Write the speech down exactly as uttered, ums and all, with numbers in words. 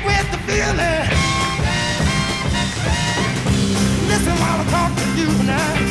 with the feeling. Listen while I talk to you now.